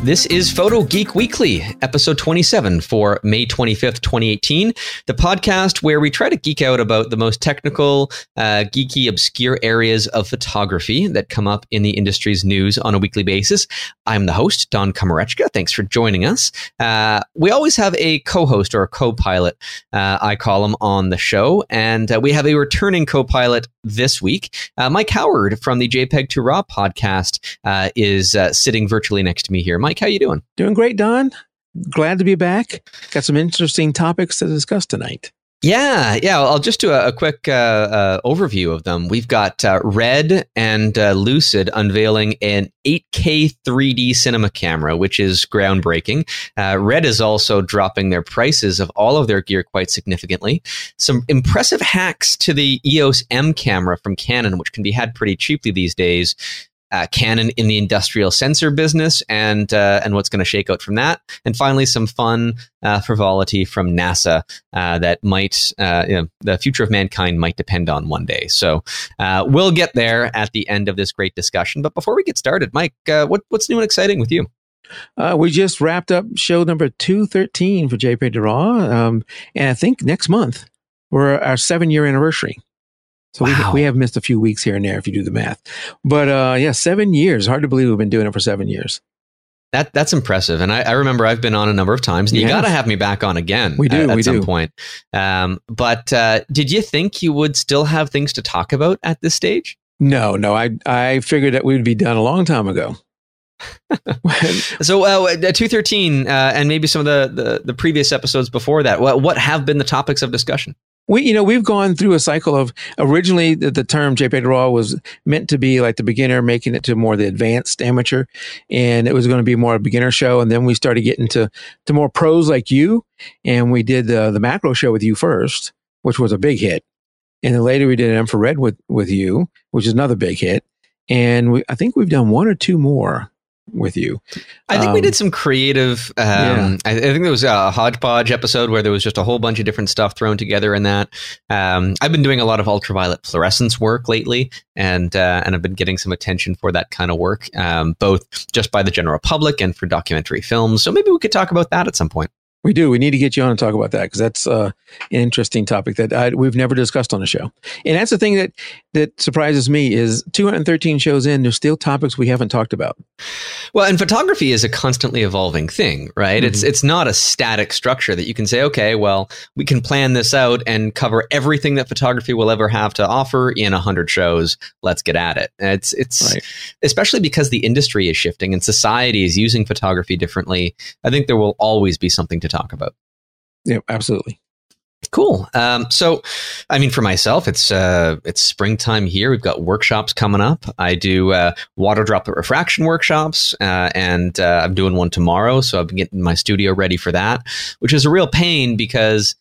This is Photo Geek Weekly, episode 27 for May 25th, 2018, the podcast where we try to geek out about the most technical, geeky, obscure areas of photography that come up in the industry's news on a weekly basis. I'm the host, Don Komarechka. Thanks for joining us. We always have a co-host or a co-pilot, I call him, on the show, and we have a returning co-pilot this week. Mike Howard from the JPEG to RAW podcast is sitting virtually next to me here. Mike, how you doing? Doing great, Don. Glad to be back. Got some interesting topics to discuss tonight. Yeah. I'll just do a quick overview of them. We've got Red and Lucid unveiling an 8K 3D cinema camera, which is groundbreaking. Red is also dropping their prices of all of their gear quite significantly. Some impressive hacks to the EOS M camera from Canon, which can be had pretty cheaply these days. Canon in the industrial sensor business and what's going to shake out from that. And finally, some fun frivolity from NASA that might, the future of mankind might depend on one day. So we'll get there at the end of this great discussion. But before we get started, Mike, what's new and exciting with you? We just wrapped up show number 213 for JPEG to RAW. And I think next month, we're our 7-year anniversary. So wow. we have missed a few weeks here and there if you do the math. But 7 years. Hard to believe we've been doing it for 7 years. That's impressive. And I remember I've been on a number of times, and you got to have me back on again at some point. But did you think you would still have things to talk about at this stage? No. I figured that we would be done a long time ago. So 213 and maybe some of the previous episodes before that, what have been the topics of discussion? We've gone through a cycle of originally the term JPEG RAW was meant to be like the beginner, making it to more the advanced amateur, and it was going to be more a beginner show. And then we started getting to more pros like you, and we did the macro show with you first, which was a big hit, and then later we did an infrared with you, which is another big hit, and I think we've done one or two more with you. I think we did some creative, I think there was a hodgepodge episode where there was just a whole bunch of different stuff thrown together in that. I've been doing a lot of ultraviolet fluorescence work lately, and I've been getting some attention for that kind of work, both just by the general public and for documentary films. So maybe we could talk about that at some point. We do. We need to get you on and talk about that because that's an interesting topic that we've never discussed on the show. And that's the thing that surprises me is 213 shows in, there's still topics we haven't talked about. Well, and photography is a constantly evolving thing, right? Mm-hmm. It's not a static structure that you can say, okay, well, we can plan this out and cover everything that photography will ever have to offer in 100 shows. Let's get at it. It's right. Especially because the industry is shifting and society is using photography differently. I think there will always be something to talk about. Yeah, absolutely. Cool. So, I mean, for myself, it's springtime here. We've got workshops coming up. I do water droplet refraction workshops, and I'm doing one tomorrow. So I've been getting my studio ready for that, which is a real pain because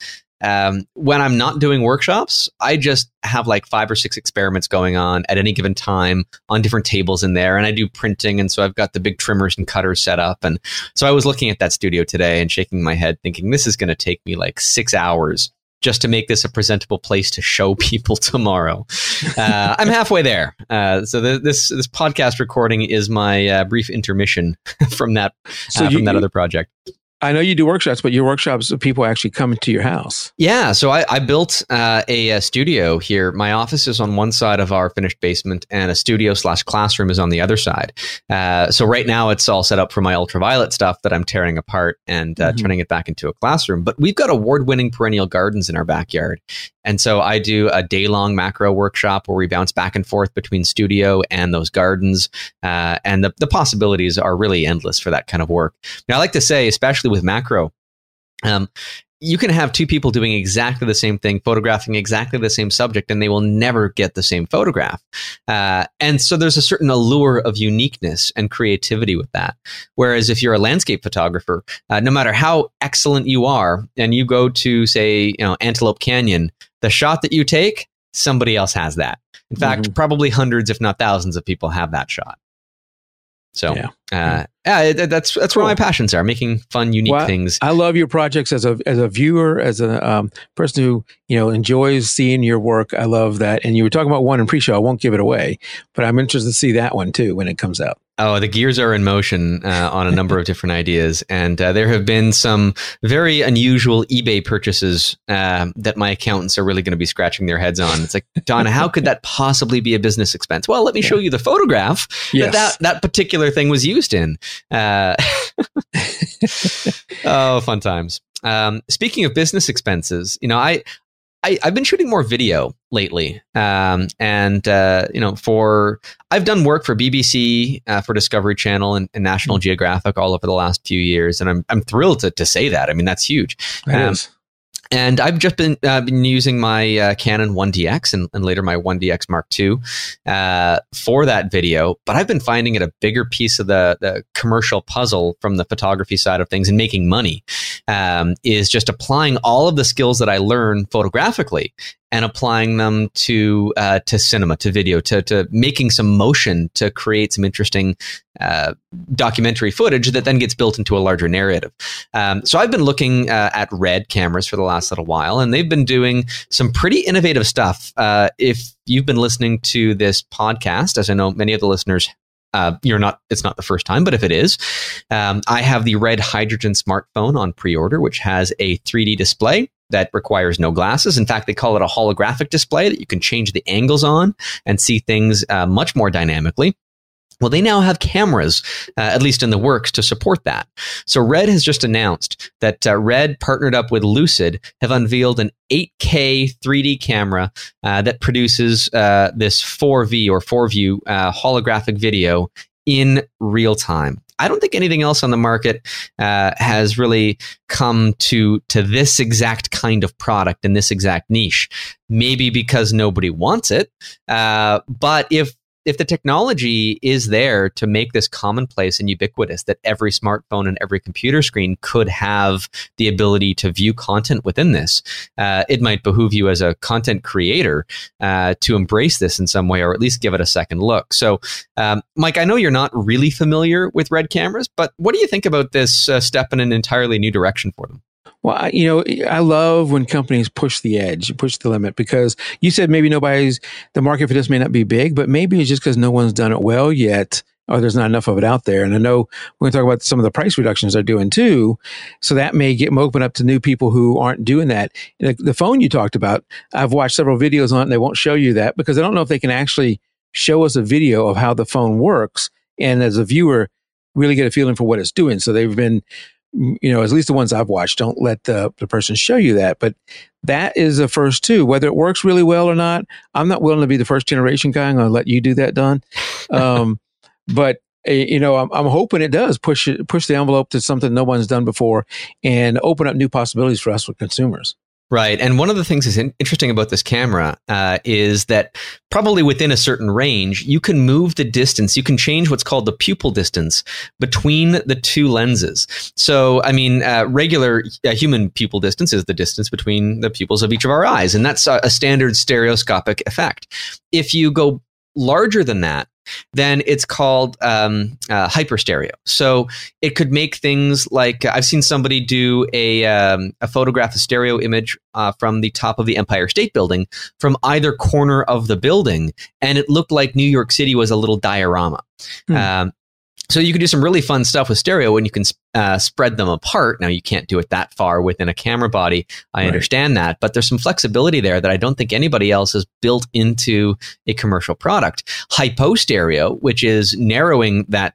when I'm not doing workshops, I just have like 5 or 6 experiments going on at any given time on different tables in there. And I do printing. And so I've got the big trimmers and cutters set up. And so I was looking at that studio today and shaking my head thinking, this is going to take me like 6 hours just to make this a presentable place to show people tomorrow. I'm halfway there. So this podcast recording is my brief intermission from that other project. I know you do workshops, but your workshops, people actually come to your house. Yeah. So I built a studio here. My office is on one side of our finished basement and a studio/classroom is on the other side. So right now it's all set up for my ultraviolet stuff that I'm tearing apart and turning it back into a classroom. But we've got award-winning perennial gardens in our backyard. And so I do a day-long macro workshop where we bounce back and forth between studio and those gardens. And the possibilities are really endless for that kind of work. Now, I like to say, especially with macro, you can have two people doing exactly the same thing, photographing exactly the same subject, and they will never get the same photograph. And so there's a certain allure of uniqueness and creativity with that. Whereas if you're a landscape photographer, no matter how excellent you are, and you go to, say, Antelope Canyon, the shot that you take, somebody else has that. In fact, probably hundreds, if not thousands of people have that shot. So that's cool. Where my passions are, making fun, unique things. I love your projects as a viewer, as a person who enjoys seeing your work. I love that. And you were talking about one in pre-show. I won't give it away, but I'm interested to see that one too when it comes out. Oh, the gears are in motion on a number of different ideas. And there have been some very unusual eBay purchases that my accountants are really going to be scratching their heads on. It's like, Don, how could that possibly be a business expense? Well, let me show you the photograph that particular thing was used in. Oh, fun times. Speaking of business expenses, I've been shooting more video lately, I've done work for BBC, for Discovery Channel and National Geographic all over the last few years, and I'm thrilled to say that. I mean, that's huge. And I've just been using my Canon 1DX and later my 1DX Mark II for that video. But I've been finding it a bigger piece of the commercial puzzle from the photography side of things and making money is just applying all of the skills that I learned photographically and applying them to cinema, to video, to making some motion to create some interesting documentary footage that then gets built into a larger narrative. So I've been looking at Red cameras for the last little while, and they've been doing some pretty innovative stuff. If you've been listening to this podcast, as I know many of the listeners, it's not the first time, but if it is, I have the Red Hydrogen smartphone on pre-order, which has a 3D display that requires no glasses. In fact, they call it a holographic display that you can change the angles on and see things much more dynamically. Well, they now have cameras, at least in the works, to support that. So Red has just announced that Red, partnered up with Lucid, have unveiled an 8K 3D camera that produces this 4V or 4View holographic video in real time. I don't think anything else on the market has really come to this exact kind of product in this exact niche. Maybe because nobody wants it, but if the technology is there to make this commonplace and ubiquitous, that every smartphone and every computer screen could have the ability to view content within this, it might behoove you as a content creator to embrace this in some way, or at least give it a second look. So, Mike, I know you're not really familiar with Red cameras, but what do you think about this step in an entirely new direction for them? Well, I love when companies push the edge, push the limit, because you said maybe the market for this may not be big, but maybe it's just because no one's done it well yet, or there's not enough of it out there. And I know we're going to talk about some of the price reductions they're doing too. So that may open up to new people who aren't doing that. The phone you talked about, I've watched several videos on it, and they won't show you that because I don't know if they can actually show us a video of how the phone works. And as a viewer, really get a feeling for what it's doing. So they've been, at least the ones I've watched, don't let the person show you that. But that is the first too. Whether it works really well or not, I'm not willing to be the first generation guy. I'm going to let you do that, Don. But I'm hoping it does push the envelope to something no one's done before and open up new possibilities for us with consumers. Right. And one of the things that's interesting about this camera is that probably within a certain range, you can move the distance. You can change what's called the pupil distance between the two lenses. So, I mean, regular human pupil distance is the distance between the pupils of each of our eyes. And that's a standard stereoscopic effect. If you go larger than that, then it's called hyperstereo. So it could make things like I've seen somebody do a photograph, a stereo image from the top of the Empire State Building from either corner of the building, and it looked like New York City was a little diorama. So you can do some really fun stuff with stereo when you can spread them apart. Now, you can't do it that far within a camera body. I understand that. But there's some flexibility there that I don't think anybody else has built into a commercial product. Hypo stereo, which is narrowing that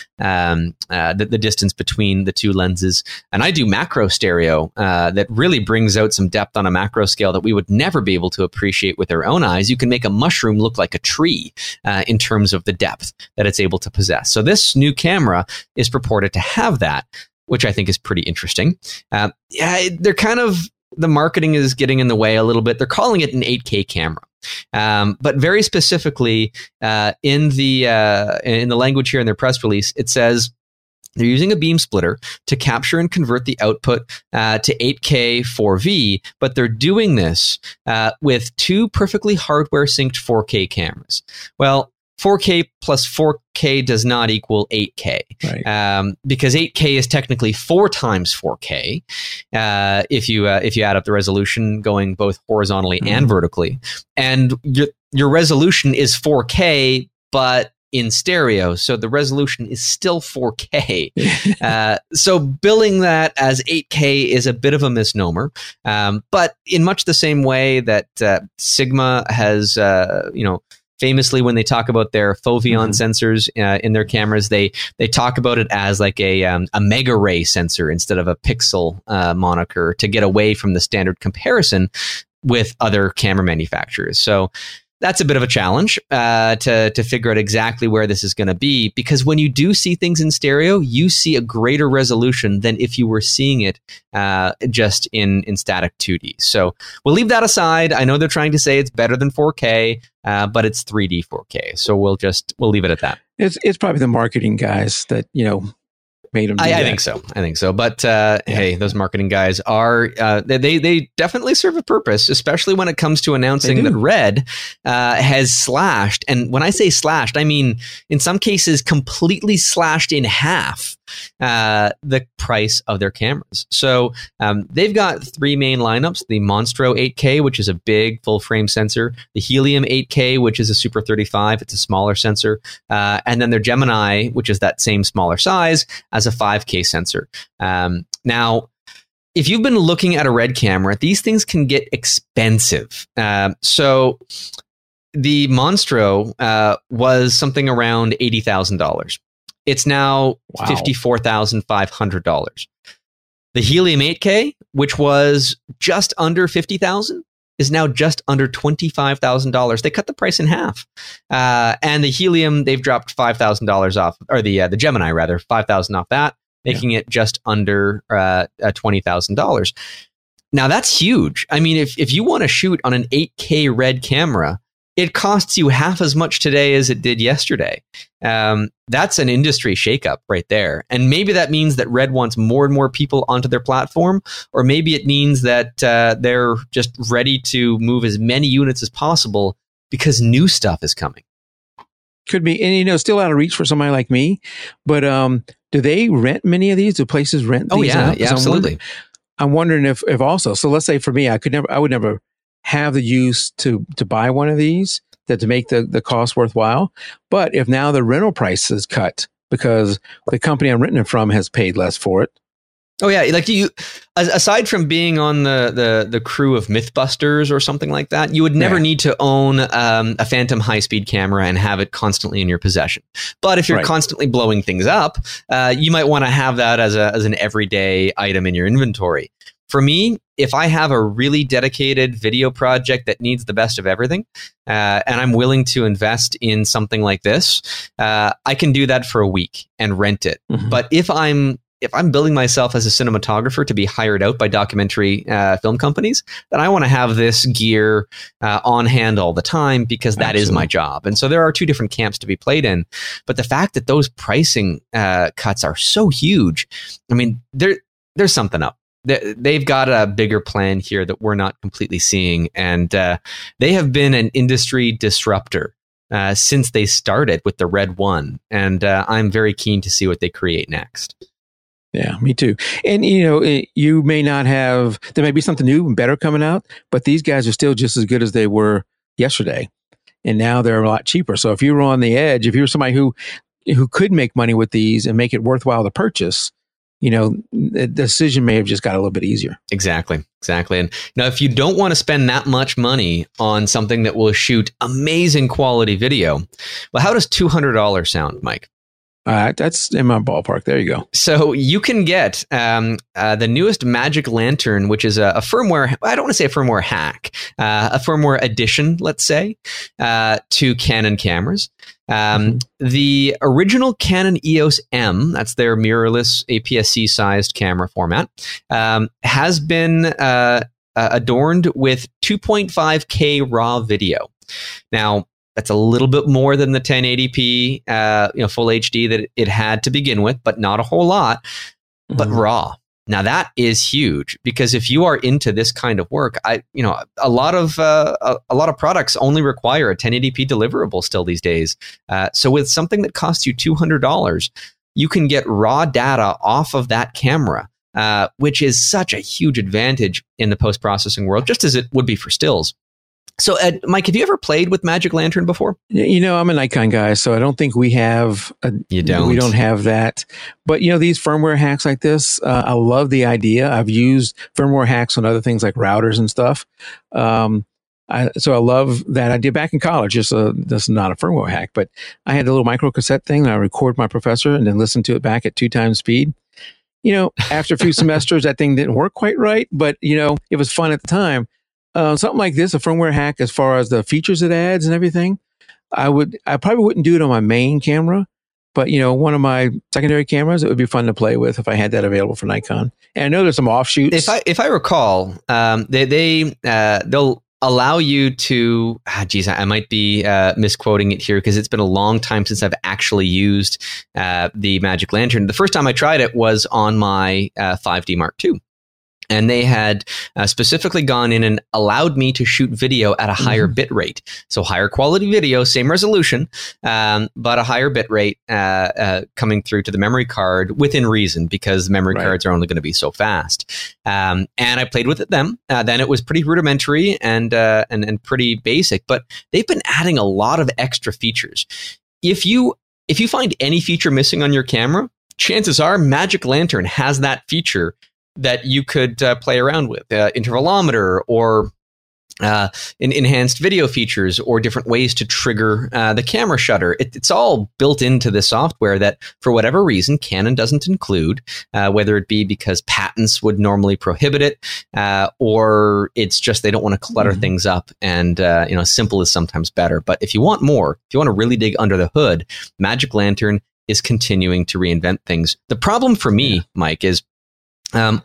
the distance between the two lenses. And I do macro stereo that really brings out some depth on a macro scale that we would never be able to appreciate with our own eyes. You can make a mushroom look like a tree in terms of the depth that it's able to possess. So this new camera is purported to have that, which I think is pretty interesting. They're kind of, the marketing is getting in the way a little bit. They're calling it an 8K camera. But very specifically, in the language here in their press release, it says they're using a beam splitter to capture and convert the output to 8K 4V, but they're doing this with two perfectly hardware synced 4K cameras. Well, 4K plus 4K does not equal 8K, right? Because 8K is technically 4 times 4K if you add up the resolution going both horizontally and vertically, and your resolution is 4K, but in stereo, so the resolution is still 4K. So billing that as 8K is a bit of a misnomer. But in much the same way that Sigma has, famously, when they talk about their Foveon sensors in their cameras, they talk about it as like a mega ray sensor instead of a pixel moniker to get away from the standard comparison with other camera manufacturers. So that's a bit of a challenge to figure out exactly where this is going to be, because when you do see things in stereo, you see a greater resolution than if you were seeing it just in static 2D. So we'll leave that aside. I know they're trying to say it's better than 4K, but it's 3D 4K. So we'll leave it at that. It's probably the marketing guys that, made them do that. I think so. But hey, those marketing guys are they definitely serve a purpose, especially when it comes to announcing that Red has slashed. And when I say slashed, I mean in some cases completely slashed in half the price of their cameras. So they've got three main lineups: the Monstro 8K, which is a big full frame sensor; the Helium 8K, which is a Super 35, it's a smaller sensor; and then their Gemini, which is that same smaller size, as a 5K sensor. Now, if you've been looking at a Red camera, these things can get expensive. So the Monstro was something around $80,000. It's now $54,500. The Helium 8K, which was just under $50,000, is now just under $25,000. They cut the price in half. And the Helium, they've dropped $5,000 off, or the Gemini rather, $5,000 off that, making it just under $20,000. Now that's huge. I mean, if you want to shoot on an 8K Red camera, it costs you half as much today as it did yesterday. That's an industry shakeup right there. And maybe that means that Red wants more and more people onto their platform, or maybe it means that they're just ready to move as many units as possible because new stuff is coming. Could be, and still out of reach for somebody like me. But do they rent many of these? Do places rent these? Yeah, absolutely. I'm wondering if also. So let's say for me, I would never have the use to buy one of these to make the cost worthwhile. But if now the rental price is cut because the company I'm renting it from has paid less for it. Oh yeah, like you, aside from being on the crew of Mythbusters or something like that, you would never need to own a Phantom high-speed camera and have it constantly in your possession. But if you're constantly blowing things up, you might want to have that as an everyday item in your inventory. For me, if I have a really dedicated video project that needs the best of everything, and I'm willing to invest in something like this, I can do that for a week and rent it. Mm-hmm. But if I'm building myself as a cinematographer to be hired out by documentary film companies, then I want to have this gear on hand all the time because that is my job. And so there are two different camps to be played in. But the fact that those pricing cuts are so huge, I mean, there's something up. They've got a bigger plan here that we're not completely seeing. And they have been an industry disruptor since they started with the Red One. And I'm very keen to see what they create next. Yeah, me too. And, you may not have, there may be something new and better coming out, but these guys are still just as good as they were yesterday. And now they're a lot cheaper. So if you were on the edge, if you were somebody who could make money with these and make it worthwhile to purchase, the decision may have just got a little bit easier. Exactly. And if you don't want to spend that much money on something that will shoot amazing quality video, well, how does $200 sound, Mike? That's in my ballpark. There you go. So you can get the newest Magic Lantern, which is a firmware, I don't want to say a firmware hack, a firmware addition, let's say, to Canon cameras. The original Canon EOS M, that's their mirrorless APS-C sized camera format, has been adorned with 2.5K RAW video. Now, that's a little bit more than the 1080p, full HD that it had to begin with, but not a whole lot, but RAW. Now that is huge because if you are into this kind of work, a lot of products only require a 1080p deliverable still these days. So with something that costs you $200, you can get raw data off of that camera, which is such a huge advantage in the post-processing world, just as it would be for stills. So, Mike, have you ever played with Magic Lantern before? I'm a Nikon guy, so I don't think we have. You don't. We don't have that. But these firmware hacks like this, I love the idea. I've used firmware hacks on other things like routers and stuff. So I love that idea. Back in college, this is not a firmware hack, but I had a little micro cassette thing. And I record my professor and then listen to it back at 2 times speed. After a few semesters, that thing didn't work quite right, but it was fun at the time. Something like this, a firmware hack, as far as the features it adds and everything, I probably wouldn't do it on my main camera, but one of my secondary cameras, it would be fun to play with if I had that available for Nikon. And I know there's some offshoots. If I recall, they'll allow you to. I might be misquoting it here because it's been a long time since I've actually used the Magic Lantern. The first time I tried it was on my 5D Mark II. And they had specifically gone in and allowed me to shoot video at a higher bit rate. So higher quality video, same resolution, but a higher bit rate coming through to the memory card within reason, because memory cards are only going to be so fast. And I played with it then. Then it was pretty rudimentary and pretty basic, but they've been adding a lot of extra features. If you find any feature missing on your camera, chances are Magic Lantern has that feature that you could play around with, intervalometer or enhanced video features or different ways to trigger the camera shutter. It's all built into the software that, for whatever reason, Canon doesn't include, whether it be because patents would normally prohibit it, or it's just they don't want to clutter things up, and simple is sometimes better. But if you want more, if you want to really dig under the hood, Magic Lantern is continuing to reinvent things. The problem for me, Mike, is do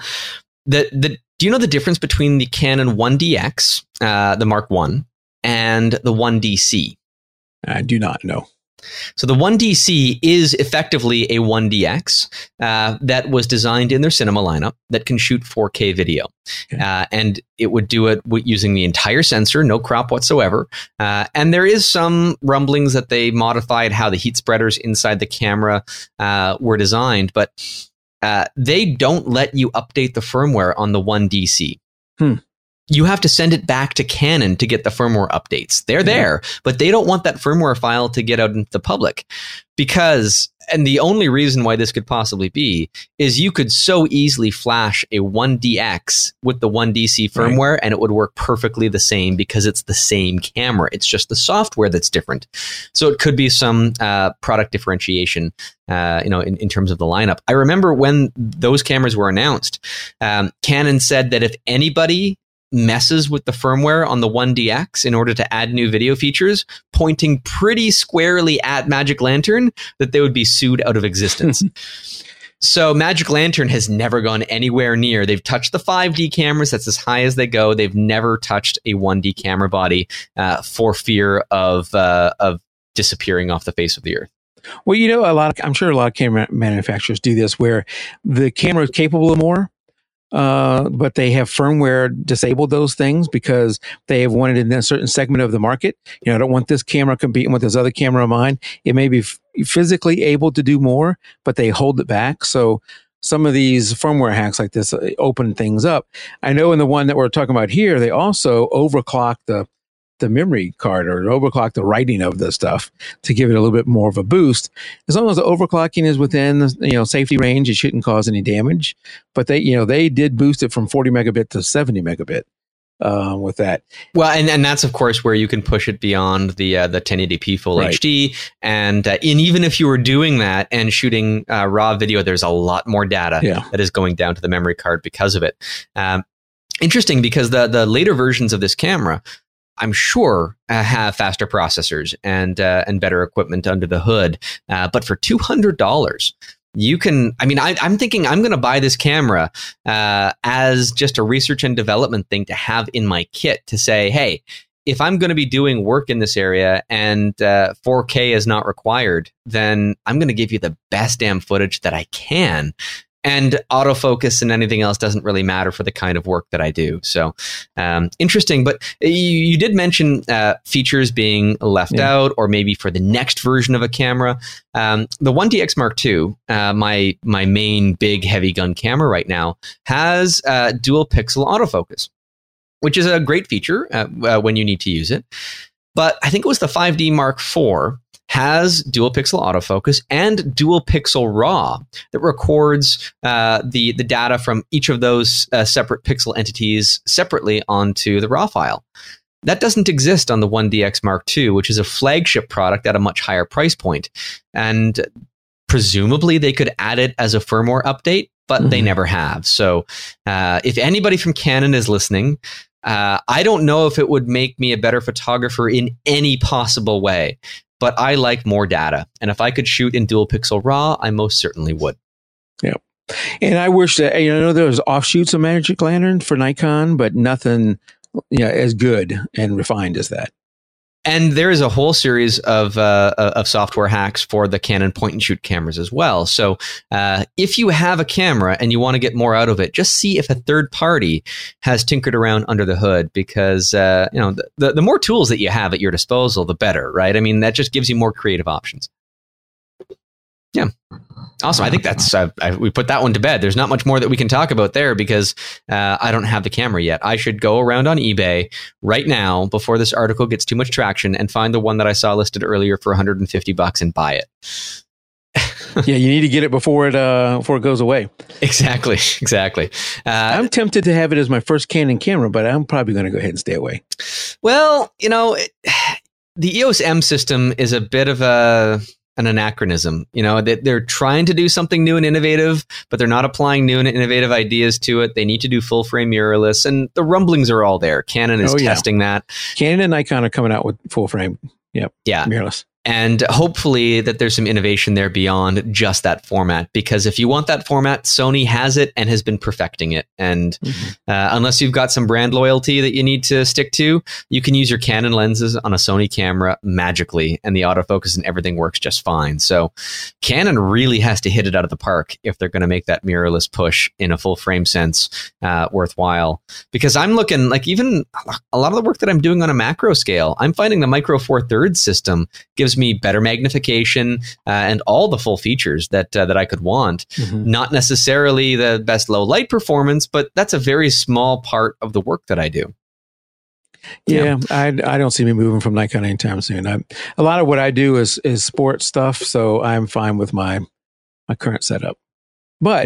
you know the difference between the Canon 1DX, the Mark I, and the 1DC? I do not know. So the 1DC is effectively a 1DX that was designed in their cinema lineup that can shoot 4K video. Okay. And it would do it using the entire sensor, no crop whatsoever. And there is some rumblings that they modified how the heat spreaders inside the camera were designed, but they don't let you update the firmware on the 1DC. You have to send it back to Canon to get the firmware updates. They're there, but they don't want that firmware file to get out into the public because, and the only reason why this could possibly be, is you could so easily flash a 1DX with the 1DC firmware and it would work perfectly the same because it's the same camera. It's just the software that's different. So it could be some product differentiation, in terms of the lineup. I remember when those cameras were announced, Canon said that if anybody messes with the firmware on the 1DX in order to add new video features, pointing pretty squarely at Magic Lantern, that they would be sued out of existence. So Magic Lantern has never gone anywhere near. They've touched the 5D cameras. That's as high as they go. They've never touched a 1D camera body for fear of disappearing off the face of the earth. Well, I'm sure a lot of camera manufacturers do this, where the camera is capable of more, but they have firmware disabled those things because they have wanted in a certain segment of the market. I don't want this camera competing with this other camera of mine. It may be physically able to do more, but they hold it back. So some of these firmware hacks like this open things up. I know in the one that we're talking about here, they also overclock the memory card or overclock the writing of the stuff to give it a little bit more of a boost. As long as the overclocking is within safety range, it shouldn't cause any damage. But they did boost it from 40 megabit to 70 megabit with that. Well, and that's of course where you can push it beyond the 1080p full HD. And even if you were doing that and shooting raw video, there's a lot more data that is going down to the memory card because of it. Interesting, because the later versions of this camera, I'm sure, have faster processors and better equipment under the hood. But for $200, you can. I mean, I'm thinking I'm going to buy this camera as just a research and development thing to have in my kit to say, hey, if I'm going to be doing work in this area and 4K is not required, then I'm going to give you the best damn footage that I can. And autofocus and anything else doesn't really matter for the kind of work that I do. So interesting. But you did mention features being left out, or maybe for the next version of a camera. The 1DX Mark II, my main big heavy gun camera right now, has dual pixel autofocus. which is a great feature when you need to use it. But I think it was the 5D Mark IV has dual pixel autofocus and dual pixel RAW that records the data from each of those separate pixel entities separately onto the RAW file. That doesn't exist on the 1DX Mark II, which is a flagship product at a much higher price point. And presumably they could add it as a firmware update, but they never have. So if anybody from Canon is listening, I don't know if it would make me a better photographer in any possible way, but I like more data. And if I could shoot in dual pixel RAW, I most certainly would. Yeah. And I wish that, there was offshoots of Magic Lantern for Nikon, but nothing as good and refined as that. And there is a whole series of software hacks for the Canon point and shoot cameras as well. So if you have a camera and you want to get more out of it, just see if a third party has tinkered around under the hood, because the more tools that you have at your disposal, the better, right? I mean, that just gives you more creative options. Yeah. Awesome. I think that's we put that one to bed. There's not much more that we can talk about there, because I don't have the camera yet. I should go around on eBay right now before this article gets too much traction and find the one that I saw listed earlier for $150 and buy it. Yeah, you need to get it before it goes away. Exactly. I'm tempted to have it as my first Canon camera, but I'm probably going to go ahead and stay away. Well, the EOS M system is a bit of an anachronism. They're trying to do something new and innovative, but they're not applying new and innovative ideas to it. They need to do full frame mirrorless, and the rumblings are all there. Canon is testing that. Canon and Nikon are coming out with full frame. Yep. Yeah. Mirrorless. And hopefully that there's some innovation there beyond just that format, because if you want that format, Sony has it and has been perfecting it. And unless you've got some brand loyalty that you need to stick to, you can use your Canon lenses on a Sony camera magically, and the autofocus and everything works just fine. So Canon really has to hit it out of the park if they're going to make that mirrorless push in a full frame sense worthwhile. Because I'm looking, like, even a lot of the work that I'm doing on a macro scale, I'm finding the Micro Four Thirds system gives me better magnification and all the full features that I could want. Not necessarily the best low light performance, but that's a very small part of the work that I do. Yeah, I don't see me moving from Nikon anytime soon. A lot of what I do is sports stuff, so I'm fine with my current setup. But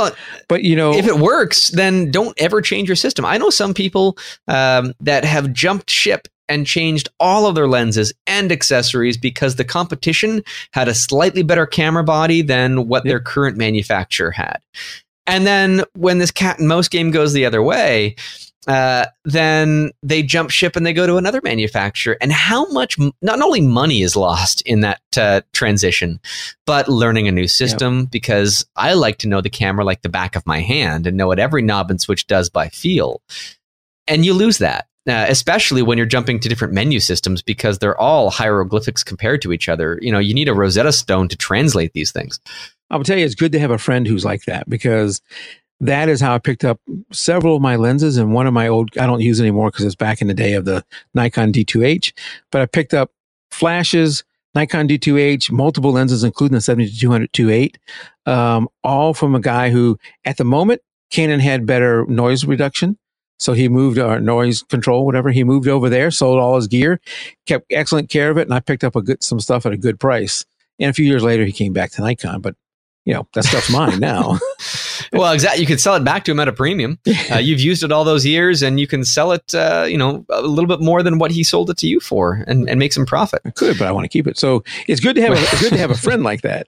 if it works, then don't ever change your system. I know some people that have jumped ship and changed all of their lenses and accessories because the competition had a slightly better camera body than what their current manufacturer had. And then when this cat and mouse game goes the other way, then they jump ship and they go to another manufacturer. And how much, not only money is lost in that transition, but learning a new system, because I like to know the camera like the back of my hand and know what every knob and switch does by feel. And you lose that. Especially when you're jumping to different menu systems, because they're all hieroglyphics compared to each other. You need a Rosetta Stone to translate these things. I will tell you, it's good to have a friend who's like that, because that is how I picked up several of my lenses. And one of my old, I don't use anymore because it's back in the day of the Nikon D2H, but I picked up flashes, Nikon D2H, multiple lenses, including the 70-200 2.8, all from a guy who, at the moment, Canon had better noise reduction. So he moved our noise control, whatever. He moved over there, sold all his gear, kept excellent care of it, and I picked up some stuff at a good price. And a few years later, he came back to Nikon, but that stuff's mine now. Well, exactly. You could sell it back to him at a premium. You've used it all those years, and you can sell it, a little bit more than what he sold it to you for, and make some profit. I could, but I want to keep it. So it's good to have a friend like that.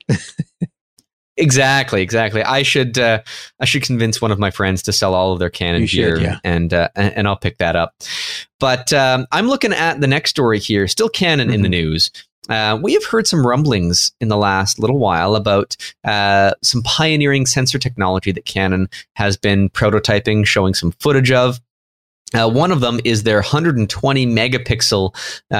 Exactly. I should convince one of my friends to sell all of their Canon gear, and I'll pick that up. But I'm looking at the next story here. Still Canon in the news. We have heard some rumblings in the last little while about some pioneering sensor technology that Canon has been prototyping, showing some footage of. One of them is their 120 megapixel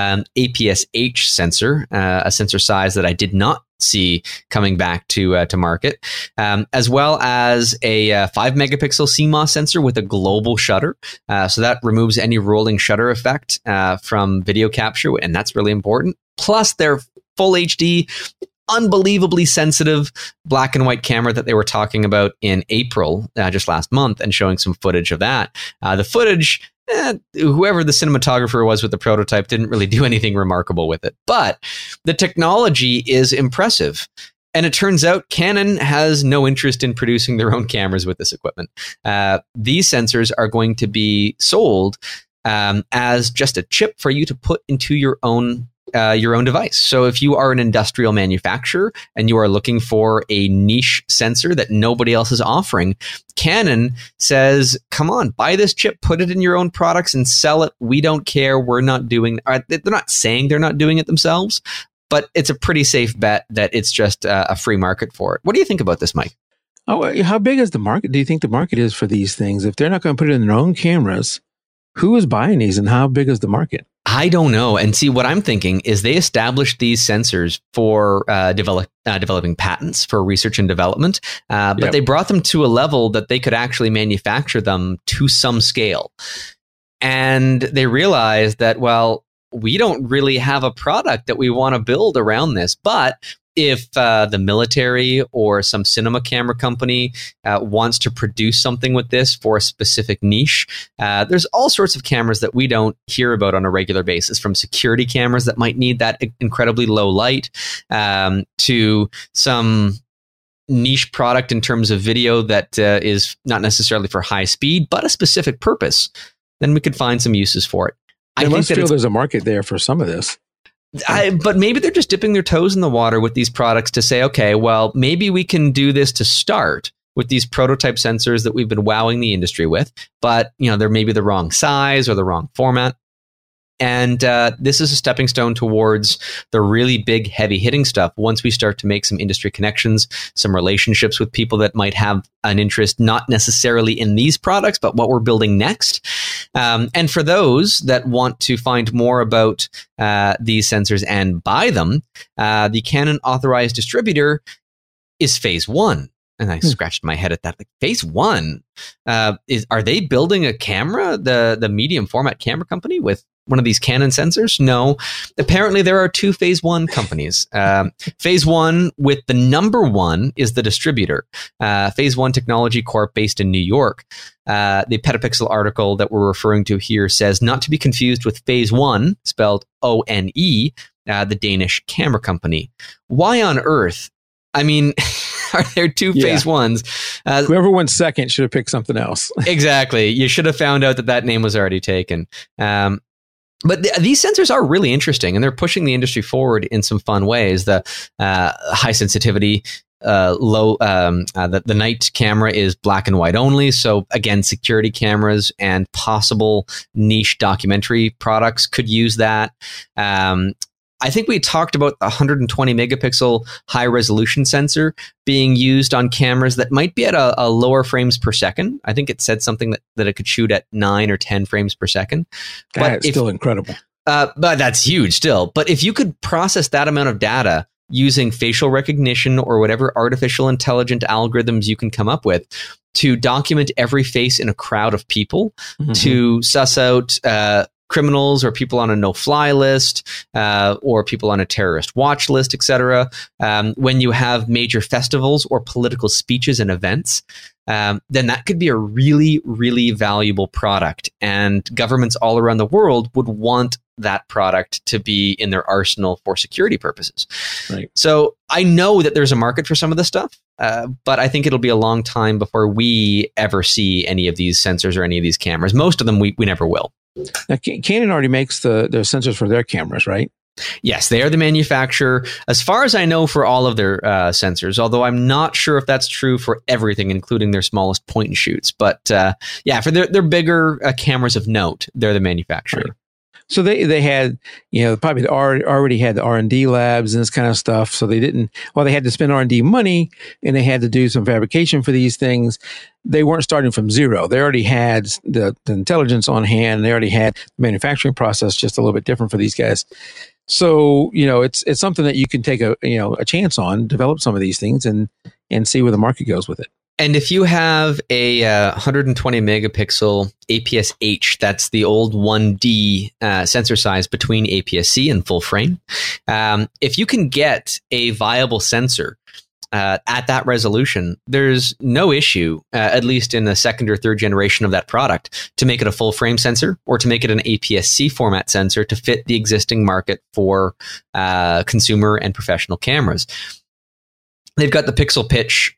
APS-H sensor, a sensor size that I did not see coming back to market, as well as a 5 megapixel CMOS sensor with a global shutter. So that removes any rolling shutter effect from video capture, and that's really important. Plus their full HD, unbelievably sensitive black and white camera that they were talking about in April, just last month, and showing some footage of that. The footage whoever the cinematographer was with the prototype didn't really do anything remarkable with it. But the technology is impressive. And it turns out Canon has no interest in producing their own cameras with this equipment. These sensors are going to be sold as just a chip for you to put into your own device. So if you are an industrial manufacturer and you are looking for a niche sensor that nobody else is offering, Canon says, come on, buy this chip, put it in your own products and sell it. We don't care. We're not doing, they're not saying they're not doing it themselves, but it's a pretty safe bet that it's just a free market for it. What do you think about this, Mike? Oh, how big is the market? Do you think the market is for these things? If they're not going to put it in their own cameras, who is buying these and how big is the market? I don't know. And see, what I'm thinking is they established these sensors for developing patents for research and development, but they brought them to a level that they could actually manufacture them to some scale. And they realized that, well, we don't really have a product that we want to build around this. But if the military or some cinema camera company wants to produce something with this for a specific niche, there's all sorts of cameras that we don't hear about on a regular basis, from security cameras that might need that incredibly low light to some niche product in terms of video that is not necessarily for high speed, but a specific purpose. Then we could find some uses for it. I must feel there's a market there for some of this. But maybe they're just dipping their toes in the water with these products to say, okay, well, maybe we can do this to start with these prototype sensors that we've been wowing the industry with, but they're maybe the wrong size or the wrong format. And this is a stepping stone towards the really big, heavy hitting stuff. Once we start to make some industry connections, some relationships with people that might have an interest, not necessarily in these products, but what we're building next. And for those that want to find more about these sensors and buy them, the Canon authorized distributor is Phase One. And I scratched my head at that. Like, Phase One, are they building a camera, the medium format camera company with one of these Canon sensors? No. Apparently, there are two Phase One companies. Phase One with the number one is the distributor, Phase One Technology Corp, based in New York. The Petapixel article that we're referring to here says not to be confused with Phase One, spelled ONE, the Danish camera company. Why on earth? I mean, are there two Phase Ones? Whoever went second should have picked something else. Exactly. You should have found out that name was already taken. But these sensors are really interesting, and they're pushing the industry forward in some fun ways. The high sensitivity, the night camera is black and white only. So again, security cameras and possible niche documentary products could use that. I think we talked about the 120 megapixel high resolution sensor being used on cameras that might be at a lower frames per second. I think it said something that it could shoot at 9 or 10 frames per second. That's still incredible. But that's huge still. But if you could process that amount of data using facial recognition or whatever artificial intelligent algorithms you can come up with to document every face in a crowd of people, to suss out criminals or people on a no-fly list or people on a terrorist watch list, etc. When you have major festivals or political speeches and events, then that could be a really, really valuable product. And governments all around the world would want that product to be in their arsenal for security purposes. Right. So I know that there's a market for some of this stuff, but I think it'll be a long time before we ever see any of these sensors or any of these cameras. Most of them we never will. Now, Canon already makes the sensors for their cameras, right? Yes, they are the manufacturer, as far as I know, for all of their sensors, although I'm not sure if that's true for everything, including their smallest point and shoots. But for their bigger cameras of note, they're the manufacturer. Right. So they had, probably already had the R&D labs and this kind of stuff. So they had to spend R&D money and they had to do some fabrication for these things. They weren't starting from zero. They already had the intelligence on hand. They already had the manufacturing process, just a little bit different for these guys. So, it's something that you can take a chance on, develop some of these things and see where the market goes with it. And if you have a 120 megapixel APS-H, that's the old 1D sensor size between APS-C and full frame. If you can get a viable sensor at that resolution, there's no issue, at least in the second or third generation of that product, to make it a full frame sensor or to make it an APS-C format sensor to fit the existing market for consumer and professional cameras. They've got the pixel pitch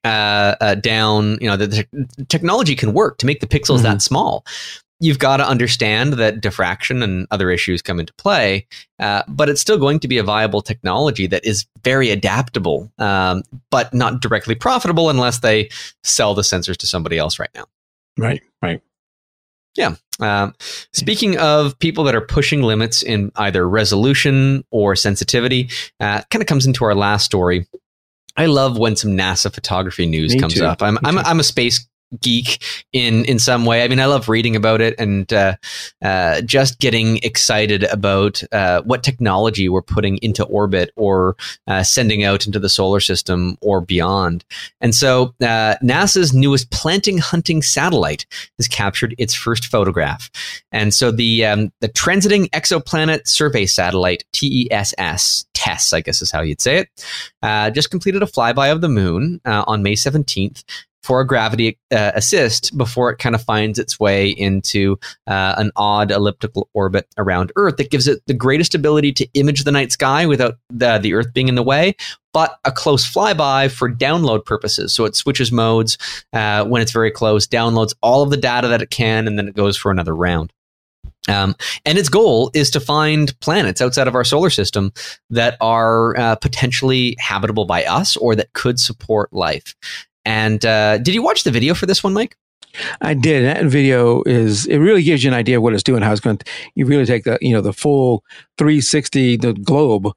down. The technology can work to make the pixels that small. You've got to understand that diffraction and other issues come into play, but it's still going to be a viable technology that is very adaptable, but not directly profitable unless they sell the sensors to somebody else right now. Right. Yeah. Speaking of people that are pushing limits in either resolution or sensitivity, kind of comes into our last story. I love when some NASA photography news comes up. I'm a space geek in some way. I mean, I love reading about it and just getting excited about what technology we're putting into orbit or sending out into the solar system or beyond. And so NASA's newest planting hunting satellite has captured its first photograph. And so the Transiting Exoplanet Survey Satellite, TESS, I guess is how you'd say it, just completed a flyby of the moon on May 17th. For a gravity assist before it kind of finds its way into an odd elliptical orbit around Earth that gives it the greatest ability to image the night sky without the Earth being in the way, but a close flyby for download purposes. So it switches modes when it's very close, downloads all of the data that it can, and then it goes for another round. And its goal is to find planets outside of our solar system that are potentially habitable by us or that could support life. And did you watch the video for this one, Mike? I did. That video it really gives you an idea of what it's doing, how it's going to, you really take the full 360, the globe,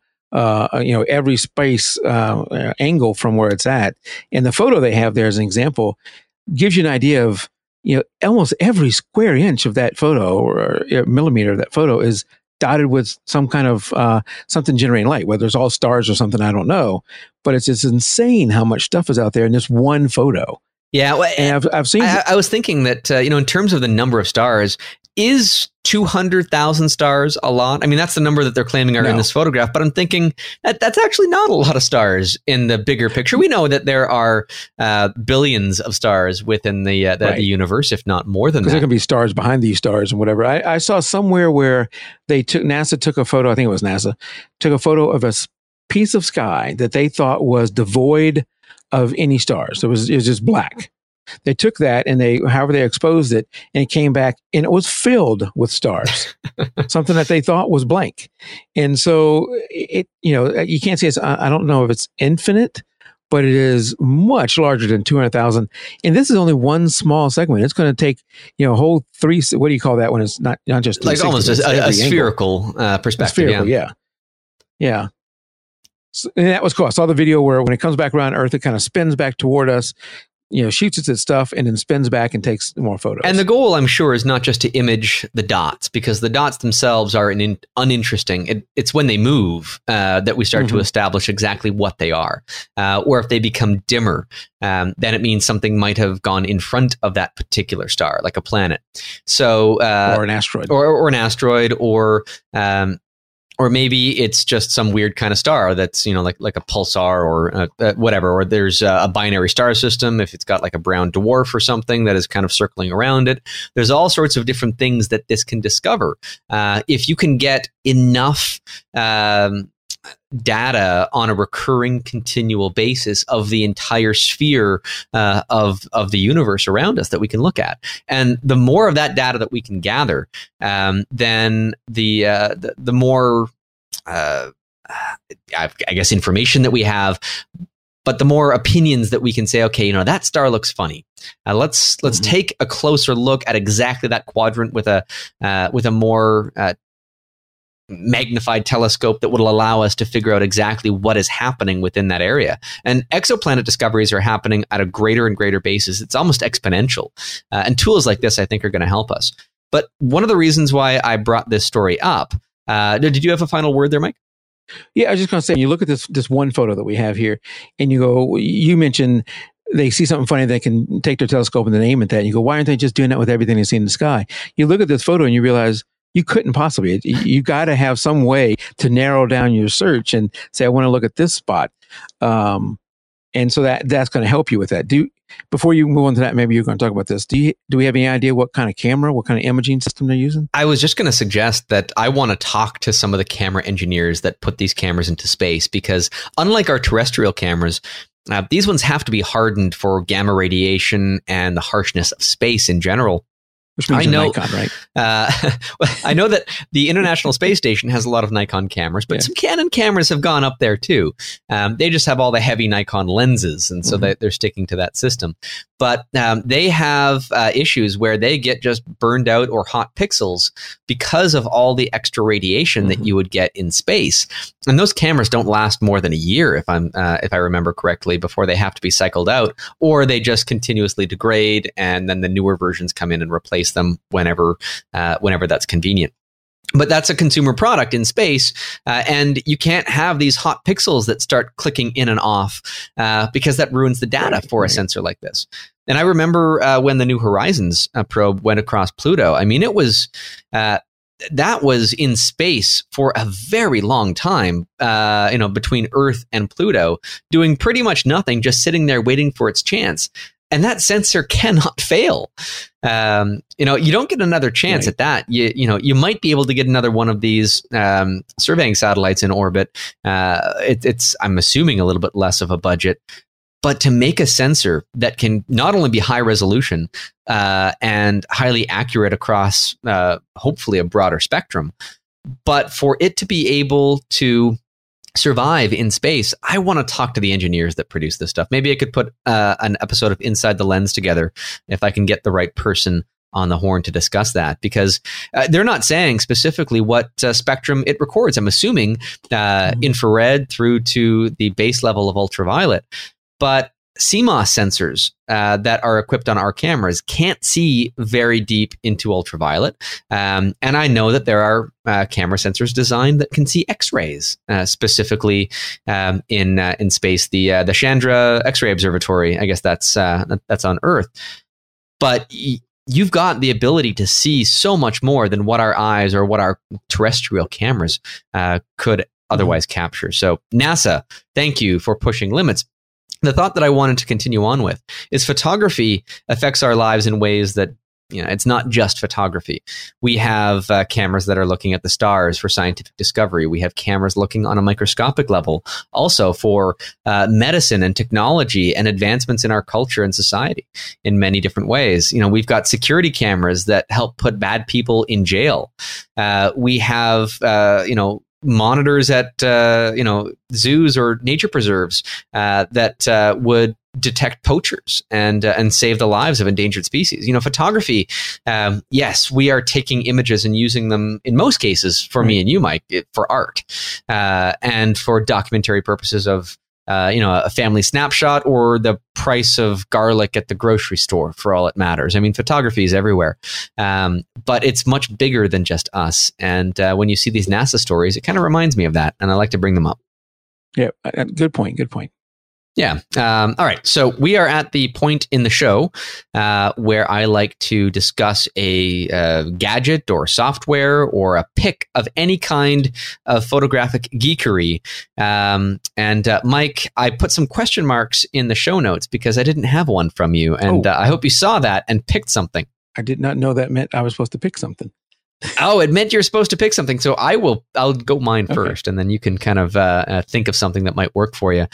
every space angle from where it's at. And the photo they have there as an example gives you an idea of, almost every square inch of that photo or millimeter of that photo is dotted with some kind of something generating light, whether it's all stars or something, I don't know. But it's insane how much stuff is out there in this one photo. Yeah, well, and I've seen. I was thinking that in terms of the number of stars, is 200,000 stars a lot? I mean, that's the number that they're claiming are in this photograph. But I'm thinking that's actually not a lot of stars in the bigger picture. We know that there are billions of stars within the universe, if not more than that. Because there can be stars behind these stars and whatever. I saw somewhere where NASA took a photo. I think it was NASA took a photo of a piece of sky that they thought was devoid of any stars. It was just black. They took that and however they exposed it, and it came back and it was filled with stars, something that they thought was blank. And so you can't say I don't know if it's infinite, but it is much larger than 200,000. And this is only one small segment. It's going to take, a whole what do you call that when it's not just like almost a spherical perspective. Yeah. So, and that was cool. I saw the video where when it comes back around Earth, it kind of spins back toward us, shoots its stuff and then spins back and takes more photos. And the goal, I'm sure, is not just to image the dots, because the dots themselves are uninteresting. It's when they move that we start to establish exactly what they are. Or if they become dimmer, then it means something might have gone in front of that particular star, like a planet. So or an asteroid. Or an asteroid, or maybe it's just some weird kind of star that's, like a pulsar or whatever. Or there's a binary star system. If it's got like a brown dwarf or something that is kind of circling around it, there's all sorts of different things that this can discover. If you can get enough data on a recurring, continual basis of the entire sphere of the universe around us that we can look at, and the more of that data that we can gather, then the more I guess information that we have, but the more opinions that we can say, okay, that star looks funny. Let's take a closer look at exactly that quadrant with a more magnified telescope that would allow us to figure out exactly what is happening within that area. And exoplanet discoveries are happening at a greater and greater basis. It's almost exponential. And tools like this, I think, are going to help us. But one of the reasons why I brought this story up, did you have a final word there, Mike? Yeah, I was just going to say, you look at this one photo that we have here, and you mentioned they see something funny, they can take their telescope and then aim at that. And you go, why aren't they just doing that with everything they see in the sky? You look at this photo and you realize you couldn't possibly. You got to have some way to narrow down your search and say, I want to look at this spot. And so that's going to help you with that. Before you move on to that, maybe you're going to talk about this. Do we have any idea what kind of camera, what kind of imaging system they're using? I was just going to suggest that I want to talk to some of the camera engineers that put these cameras into space, because unlike our terrestrial cameras, these ones have to be hardened for gamma radiation and the harshness of space in general. Which means Nikon, right? I know that the International Space Station has a lot of Nikon cameras, but some Canon cameras have gone up there too. They just have all the heavy Nikon lenses, and so they're sticking to that system. But they have issues where they get just burned out or hot pixels because of all the extra radiation that you would get in space. And those cameras don't last more than a year, if I remember correctly, before they have to be cycled out, or they just continuously degrade, and then the newer versions come in and replace them whenever that's convenient. But that's a consumer product in space, and you can't have these hot pixels that start clicking in and off because that ruins the data for a sensor like this. And I remember when the New Horizons probe went across Pluto. I mean, it was that was in space for a very long time, between Earth and Pluto, doing pretty much nothing, just sitting there waiting for its chance. And that sensor cannot fail. You don't get another chance at that. You might be able to get another one of these surveying satellites in orbit. I'm assuming a little bit less of a budget, but to make a sensor that can not only be high resolution and highly accurate across hopefully a broader spectrum, but for it to be able to survive in space, I want to talk to the engineers that produce this stuff. Maybe I could put an episode of Inside the Lens together if I can get the right person on the horn to discuss that, because they're not saying specifically what spectrum it records. I'm assuming infrared through to the base level of ultraviolet, but CMOS sensors that are equipped on our cameras can't see very deep into ultraviolet. And I know that there are camera sensors designed that can see X-rays, specifically in space. The Chandra X-ray Observatory, I guess that's on Earth. But you've got the ability to see so much more than what our eyes or what our terrestrial cameras could otherwise capture. So NASA, thank you for pushing limits. The thought that I wanted to continue on with is photography affects our lives in ways that, it's not just photography. We have cameras that are looking at the stars for scientific discovery. We have cameras looking on a microscopic level also for medicine and technology and advancements in our culture and society in many different ways. We've got security cameras that help put bad people in jail. We have, monitors at zoos or nature preserves that would detect poachers and save the lives of endangered species. Photography, yes, we are taking images and using them in most cases for me and you, Mike, for art and for documentary purposes of a family snapshot or the price of garlic at the grocery store, for all it matters. I mean, photography is everywhere, but it's much bigger than just us. And when you see these NASA stories, it kind of reminds me of that, and I like to bring them up. Yeah, good point. Yeah. All right. So we are at the point in the show where I like to discuss a gadget or software or a pick of any kind of photographic geekery. And Mike, I put some question marks in the show notes because I didn't have one from you. And I hope you saw that and picked something. I did not know that meant I was supposed to pick something. Oh, it meant you're supposed to pick something. So I'll go mine first, and then you can kind of think of something that might work for you.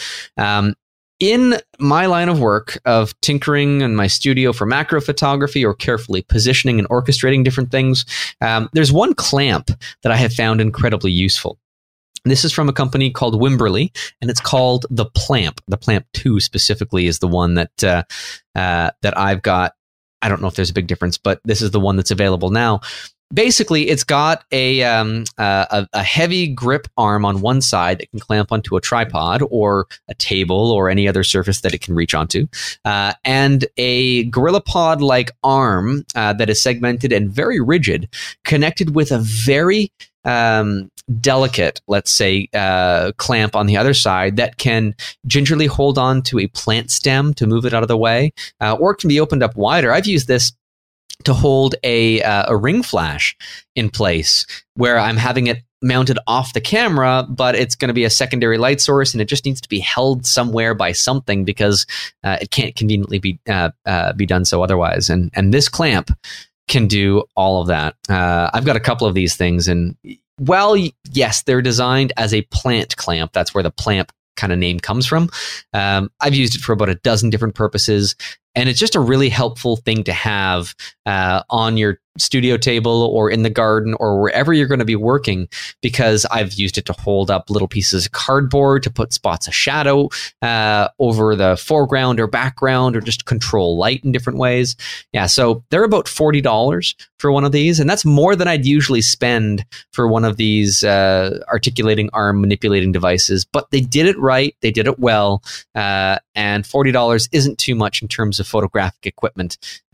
In my line of work of tinkering in my studio for macro photography or carefully positioning and orchestrating different things, there's one clamp that I have found incredibly useful. This is from a company called Wimberley, and it's called the Plamp. The Plamp 2 specifically is the one that I've got. I don't know if there's a big difference, but this is the one that's available now. Basically, it's got a heavy grip arm on one side that can clamp onto a tripod or a table or any other surface that it can reach onto, and a GorillaPod-like arm that is segmented and very rigid, connected with a very delicate, let's say, clamp on the other side that can gingerly hold on to a plant stem to move it out of the way, or it can be opened up wider. I've used this to hold a ring flash in place where I'm having it mounted off the camera, but it's going to be a secondary light source, and it just needs to be held somewhere by something because it can't conveniently be done so otherwise. And this clamp can do all of that. I've got a couple of these things, and well, yes, they're designed as a plant clamp. That's where the plant kind of name comes from. I've used it for about a dozen different purposes, and it's just a really helpful thing to have on your studio table or in the garden or wherever you're going to be working, because I've used it to hold up little pieces of cardboard to put spots of shadow over the foreground or background, or just control light in different ways. Yeah, so they're about $40 for one of these, and that's more than I'd usually spend for one of these articulating arm manipulating devices, but they did it right, they did it well, and $40 isn't too much in terms of photographic equipment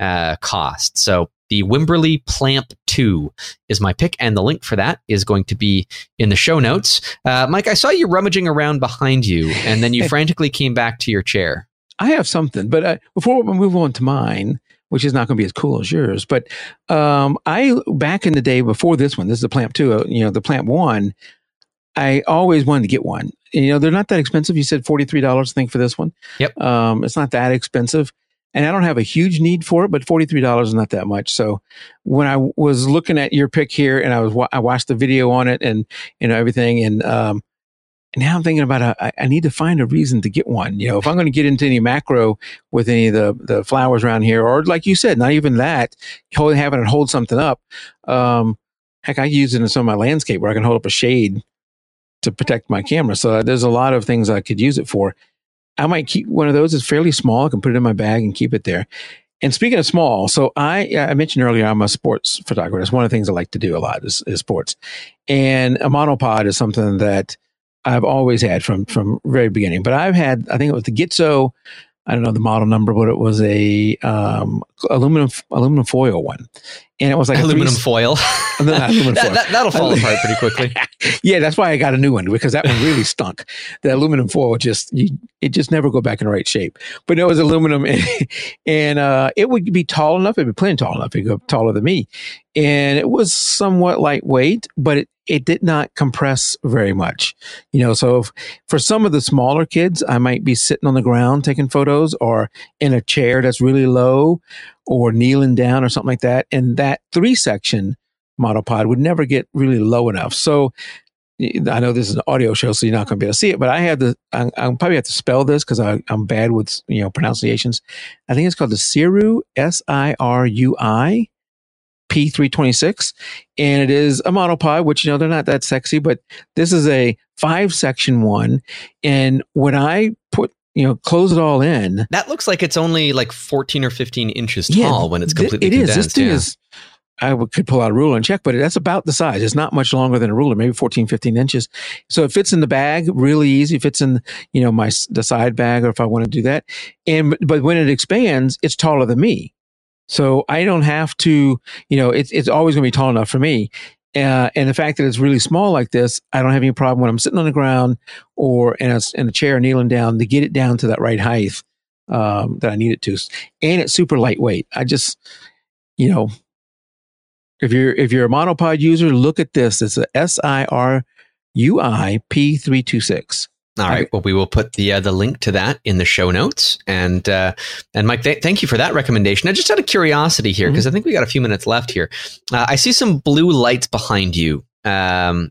cost. So the Wimberley Plamp 2 is my pick, and the link for that is going to be in the show notes. Mike, I saw you rummaging around behind you, and then you frantically came back to your chair. I have something, but before we move on to mine, which is not going to be as cool as yours, but I, back in the day before this one, this is the Plamp 2, the Plamp 1, I always wanted to get one. And, they're not that expensive. You said $43, I think, for this one. Yep. It's not that expensive. And I don't have a huge need for it, but $43 is not that much. So when I was looking at your pick here, and I watched the video on it, and everything, and now I'm thinking about I need to find a reason to get one. If I'm going to get into any macro with any of the flowers around here, or like you said, not even that, having it hold something up. Heck, I use it in some of my landscape where I can hold up a shade to protect my camera. So there's a lot of things I could use it for. I might keep one of those. It's fairly small. I can put it in my bag and keep it there. And speaking of small, so I mentioned earlier, I'm a sports photographer. That's one of the things I like to do a lot is sports. And a monopod is something that I've always had from very beginning. But I've had, I think it was the Gitzo, I don't know the model number, but it was a aluminum foil one. And it was like aluminum foil. Aluminum foil. That'll fall apart pretty quickly. Yeah, that's why I got a new one, because that one really stunk. The aluminum foil it just never go back in the right shape. But it was aluminum, and it would be tall enough. It'd be plenty tall enough. It'd go taller than me, and it was somewhat lightweight, but it did not compress very much. So for some of the smaller kids, I might be sitting on the ground taking photos, or in a chair that's really low, or kneeling down or something like that. And that 3-section monopod would never get really low enough. So I know this is an audio show, so you're not going to be able to see it, but I'll probably have to spell this because I'm bad with, pronunciations. I think it's called the Sirui, Sirui P326. And it is a monopod, which, they're not that sexy, but this is a 5-section one. And when I put, close it all in. That looks like it's only like 14 or 15 inches tall when it's completely condensed. This thing is, I could pull out a ruler and check, but that's about the size. It's not much longer than a ruler, maybe 14, 15 inches. So it fits in the bag really easy. It fits in, the side bag, or if I want to do that. But when it expands, it's taller than me. So I don't have to, it's always going to be tall enough for me. And the fact that it's really small like this, I don't have any problem when I'm sitting on the ground or in a chair kneeling down to get it down to that right height that I need it to. And it's super lightweight. I just, if you're a monopod user, look at this. It's a Sirui P326. All right. Well, we will put the link to that in the show notes. And Mike, thank you for that recommendation. I just out of curiosity here, because I think we got a few minutes left here. I see some blue lights behind you right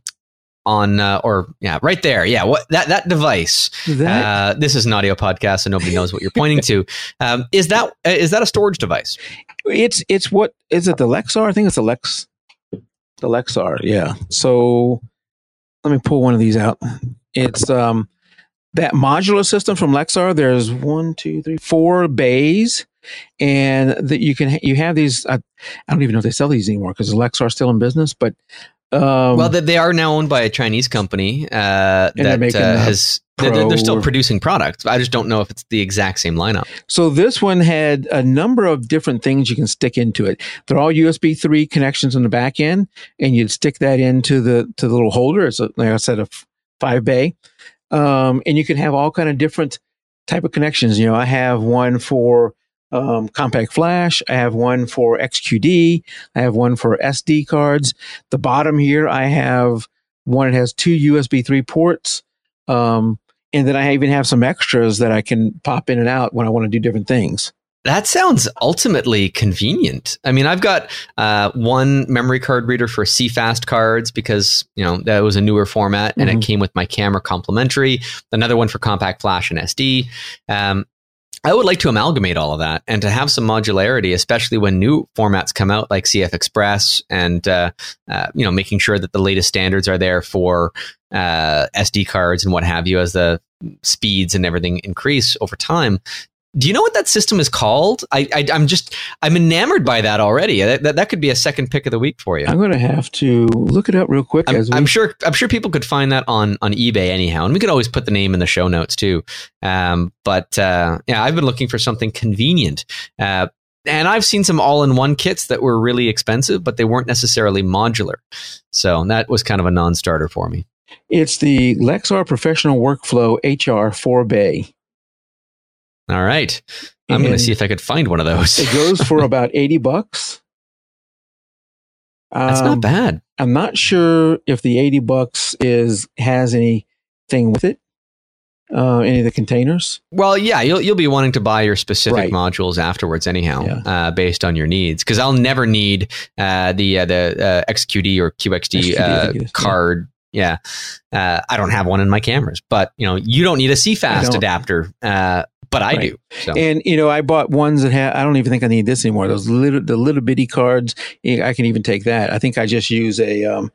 there. Yeah. What that device? This is an audio podcast, so nobody knows what you're pointing to. Is that a storage device? It's what is it? The Lexar? I think it's the Lexar. Yeah. So let me pull one of these out. It's that modular system from Lexar. There's 4 bays, and that you have these. I don't even know if they sell these anymore because Lexar's still in business. But well, they are now owned by a Chinese company that they're still producing products. I just don't know if it's the exact same lineup. So this one had a number of different things you can stick into it. They're all USB 3 connections on the back end, and you'd stick that into the little holder. It's like I said, a 5-bay. And you can have all kind of different type of connections. I have one for compact flash. I have one for XQD. I have one for SD cards. The bottom here, I have One, it has 2 USB 3 ports. And then I even have some extras that I can pop in and out when I want to do different things. That sounds ultimately convenient. I mean, I've got one memory card reader for CFast cards because, that was a newer format and it came with my camera complimentary. Another one for compact flash and SD. I would like to amalgamate all of that and to have some modularity, especially when new formats come out like CF Express and, making sure that the latest standards are there for SD cards and what have you as the speeds and everything increase over time. Do you know what that system is called? I'm enamored by that already. That could be a second pick of the week for you. I'm going to have to look it up real quick. I'm sure people could find that on eBay anyhow, and we could always put the name in the show notes too. But I've been looking for something convenient. And I've seen some all-in-one kits that were really expensive, but they weren't necessarily modular. So that was kind of a non-starter for me. It's the Lexar Professional Workflow HR4Bay. All right. I'm going to see if I could find one of those. It goes for about $80. That's not bad. I'm not sure if the $80 has anything with it. Any of the containers? Well, yeah, you'll be wanting to buy your specific modules afterwards anyhow, based on your needs. Because I'll never need the XQD or QXD card. Yeah. I don't have one in my cameras, but you don't need a CFast adapter. But I do. So. And, I bought ones that I don't even think I need this anymore. Those little bitty cards, I can even take that. I think I just use a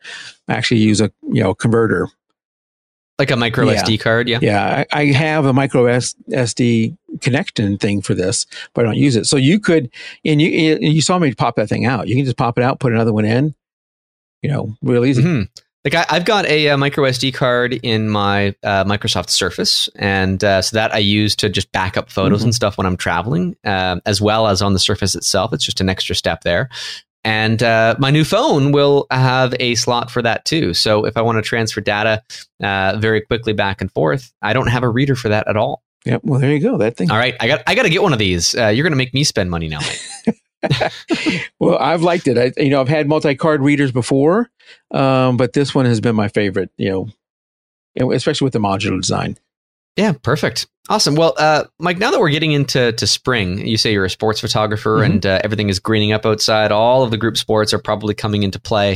converter. Like a micro SD card, yeah? Yeah, I have a micro SD connection thing for this, but I don't use it. So you could, and you saw me pop that thing out. You can just pop it out, put another one in, real easy. Mm-hmm. Like I've got a micro SD card in my Microsoft Surface, and so that I use to just back up photos and stuff when I'm traveling, as well as on the Surface itself. It's just an extra step there. And my new phone will have a slot for that too. So if I want to transfer data very quickly back and forth, I don't have a reader for that at all. Yep. Well, there you go. That thing. All right. I got to get one of these. You're going to make me spend money now, Mike. Well, I've liked it. I've had multi-card readers before, but this one has been my favorite, especially with the modular design. Yeah, perfect. Awesome. Well, Mike, now that we're getting into spring, you say you're a sports photographer and everything is greening up outside. All of the group sports are probably coming into play.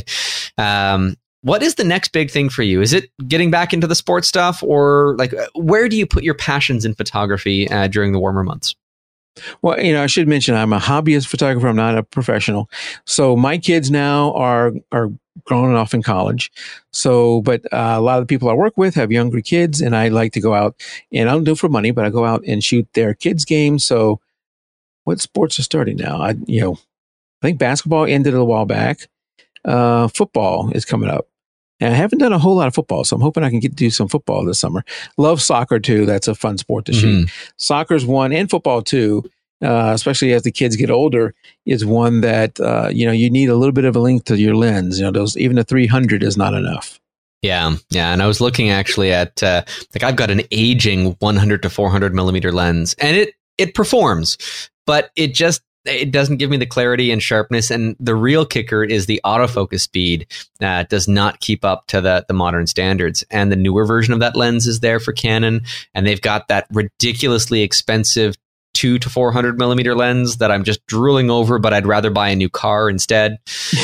What is the next big thing for you? Is it getting back into the sports stuff, or where do you put your passions in photography during the warmer months? Well, I should mention I'm a hobbyist photographer. I'm not a professional. So my kids now are grown off in college. So, but a lot of the people I work with have younger kids, and I like to go out, and I don't do it for money, but I go out and shoot their kids' games. So what sports are starting now? I think basketball ended a while back. Football is coming up. And I haven't done a whole lot of football, so I'm hoping I can get to do some football this summer. Love soccer too. That's a fun sport to shoot. Soccer's one, and football too, especially as the kids get older, is one that, you need a little bit of a length to your lens. Even the 300 is not enough. Yeah. And I was looking actually at, I've got an aging 100 to 400 millimeter lens, and it performs, but it doesn't give me the clarity and sharpness. And the real kicker is the autofocus speed does not keep up to the modern standards. And the newer version of that lens is there for Canon, and they've got that ridiculously expensive 200 to 400 millimeter lens that I'm just drooling over, but I'd rather buy a new car instead.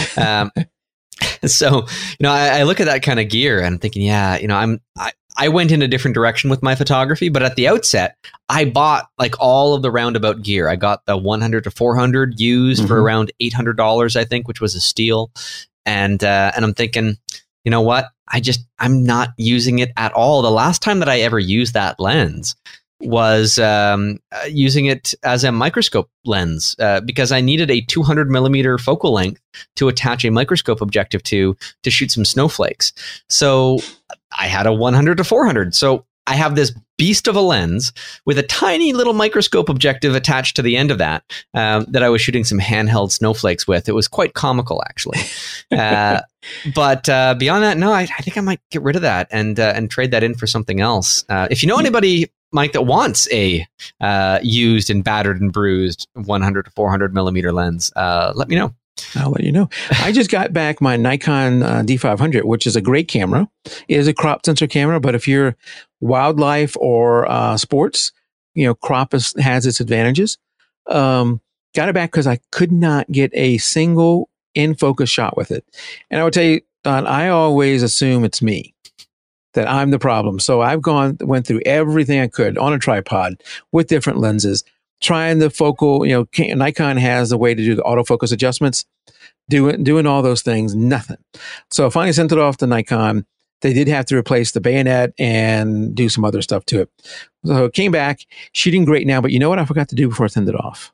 So, I look at that kind of gear and I'm thinking, I went in a different direction with my photography, but at the outset, I bought all of the roundabout gear. I got the 100 to 400 used for around $800, I think, which was a steal. And I'm thinking, you know what? I'm not using it at all. The last time that I ever used that lens was using it as a microscope lens because I needed a 200 millimeter focal length to attach a microscope objective to shoot some snowflakes. So I had a 100 to 400. So I have this beast of a lens with a tiny little microscope objective attached to the end of that I was shooting some handheld snowflakes with. It was quite comical, actually. But beyond that, no, I think I might get rid of that and trade that in for something else. If you know anybody, Mike, that wants a used and battered and bruised 100 to 400 millimeter lens, let me know. I'll let you know. I just got back my Nikon D500, which is a great camera. It is a crop sensor camera, but if you're wildlife or sports, crop has its advantages. Got it back because I could not get a single in focus shot with it. And I would tell you, Don, I always assume it's me, that I'm the problem. So I've went through everything I could on a tripod with different lenses, trying the focal, Nikon has a way to do the autofocus adjustments, doing all those things, nothing. So I finally sent it off to Nikon. They did have to replace the bayonet and do some other stuff to it. So it came back, shooting great now, but you know what I forgot to do before I sent it off?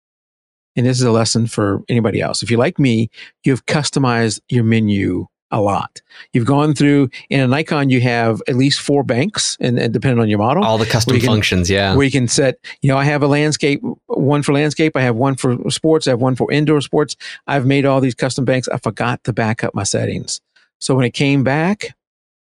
And this is a lesson for anybody else. If you're like me, you've customized your menu a lot. You've gone through, in a Nikon, you have at least 4 banks, and depending on your model. All the custom functions, yeah. Where you can set, I have a landscape, one for landscape, I have one for sports, I have one for indoor sports. I've made all these custom banks. I forgot to back up my settings. So when it came back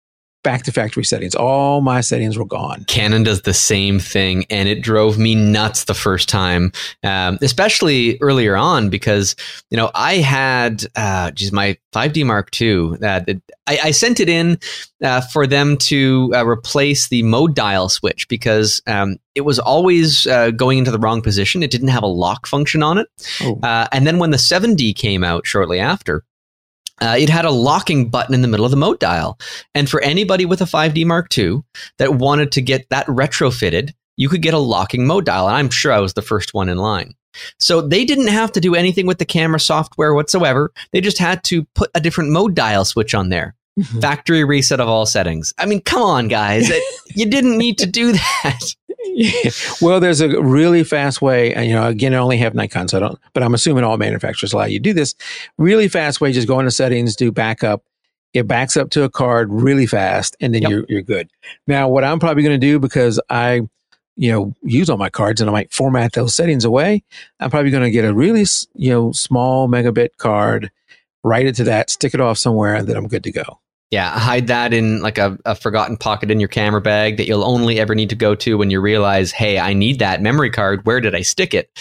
to factory settings, all my settings were gone. Canon does the same thing, and it drove me nuts the first time, especially earlier on, because I had my 5D Mark II. I sent it in for them to replace the mode dial switch because it was always going into the wrong position. It didn't have a lock function on it, and then when the 7D came out shortly after, it had a locking button in the middle of the mode dial. And for anybody with a 5D Mark II that wanted to get that retrofitted, you could get a locking mode dial. And I'm sure I was the first one in line. So they didn't have to do anything with the camera software whatsoever. They just had to put a different mode dial switch on there. Mm-hmm. Factory reset of all settings. I mean, come on, guys. You didn't need to do that. Well, there's a really fast way, and again, I only have Nikon, but I'm assuming all manufacturers allow you to do this. Really fast way, just go into settings, do backup. It backs up to a card really fast, and then you're good. Now, what I'm probably going to do, because I use all my cards and I might format those settings away, I'm probably going to get a really small megabit card, write it to that, stick it off somewhere, and then I'm good to go. Yeah, hide that in like a forgotten pocket in your camera bag that you'll only ever need to go to when you realize, hey, I need that memory card. Where did I stick it?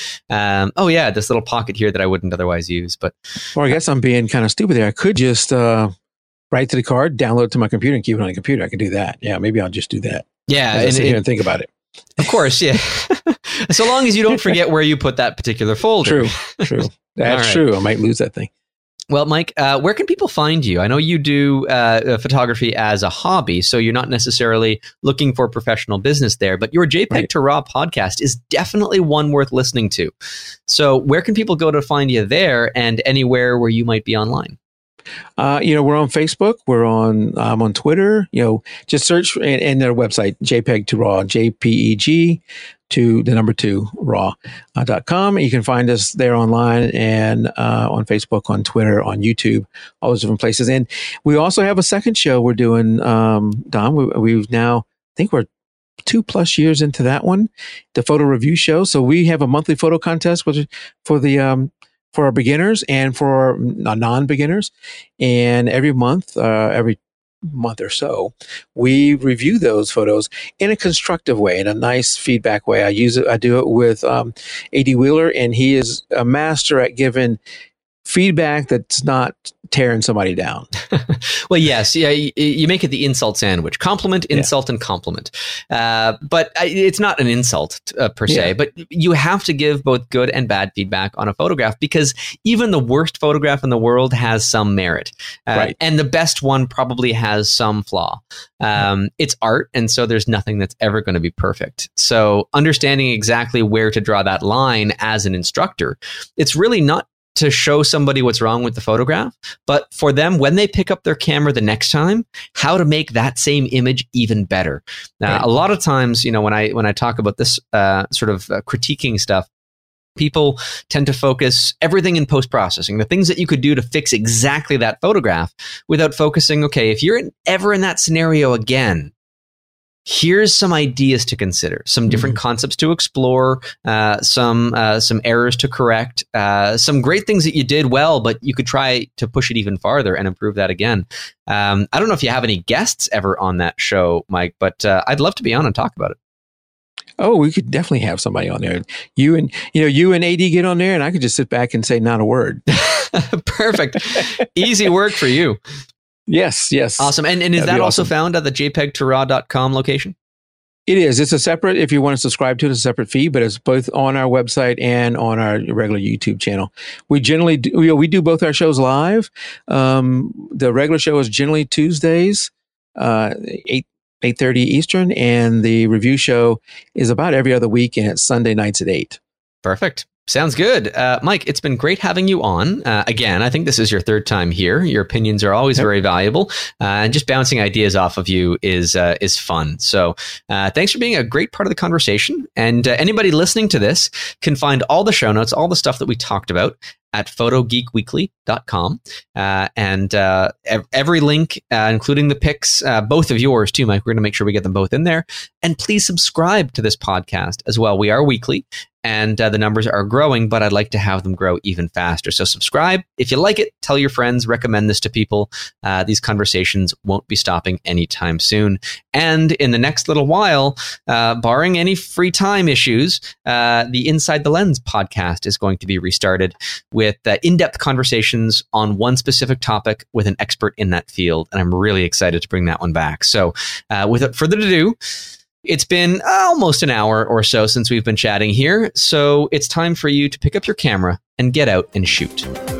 This little pocket here that I wouldn't otherwise use. But I guess I'm being kind of stupid there. I could just write to the card, download it to my computer, and keep it on the computer. I could do that. Yeah, maybe I'll just do that. Yeah, and sit here and think about it. Of course, yeah. So long as you don't forget where you put that particular folder. True. That's true. I might lose that thing. Well, Mike, where can people find you? I know you do photography as a hobby, so you're not necessarily looking for professional business there, but your JPEG to RAW podcast is definitely one worth listening to. So where can people go to find you there, and anywhere where you might be online? We're on Facebook. I'm on Twitter. Just search and their website, JPEG to RAW, JPEG to the number 2 raw.com. You can find us there online and on Facebook, on Twitter, on YouTube, all those different places. And we also have a second show we're doing, Don. We've now, I think we're 2+ years into that one, the photo review show. So we have a monthly photo contest for our beginners and for our non-beginners. And every month or so, we review those photos in a constructive way, in a nice feedback way. I do it with A.D. Wheeler, and he is a master at giving feedback that's not tearing somebody down. Well, yes. Yeah, you make it the insult sandwich. Compliment, insult, and compliment. But it's not an insult per se, but you have to give both good and bad feedback on a photograph, because even the worst photograph in the world has some merit. And the best one probably has some flaw. It's art, and so there's nothing that's ever going to be perfect. So understanding exactly where to draw that line as an instructor, it's really not to show somebody what's wrong with the photograph, but for them, when they pick up their camera the next time, how to make that same image even better. A lot of times, when I talk about this sort of critiquing stuff, people tend to focus everything in post-processing, the things that you could do to fix exactly that photograph, without focusing, okay, if you're ever in that scenario again, here's some ideas to consider, some different concepts to explore, some errors to correct, some great things that you did well, but you could try to push it even farther and improve that again. I don't know if you have any guests ever on that show, Mike, but I'd love to be on and talk about it. Oh, we could definitely have somebody on there. You and AD get on there, and I could just sit back and say not a word. Perfect. Easy work for you. Yes. Awesome. And is that also found at the jpeg2raw.com location? It is. It's a separate, if you want to subscribe to it, it's a separate feed, but it's both on our website and on our regular YouTube channel. We generally do, we do both our shows live. The regular show is generally Tuesdays, 8:30 Eastern, and the review show is about every other week, and it's Sunday nights at 8. Perfect. Sounds good. Mike, it's been great having you on. Again, I think this is your third time here. Your opinions are always very valuable. And just bouncing ideas off of you is fun. So thanks for being a great part of the conversation. And anybody listening to this can find all the show notes, all the stuff that we talked about at photogeekweekly.com. And every link, including the pics, both of yours too, Mike, we're going to make sure we get them both in there. And please subscribe to this podcast as well. We are weekly. And the numbers are growing, but I'd like to have them grow even faster. So subscribe. If you like it, tell your friends, recommend this to people. These conversations won't be stopping anytime soon. And in the next little while, barring any free time issues, the Inside the Lens podcast is going to be restarted with in-depth conversations on one specific topic with an expert in that field. And I'm really excited to bring that one back. So without further ado, it's been almost an hour or so since we've been chatting here, so it's time for you to pick up your camera and get out and shoot.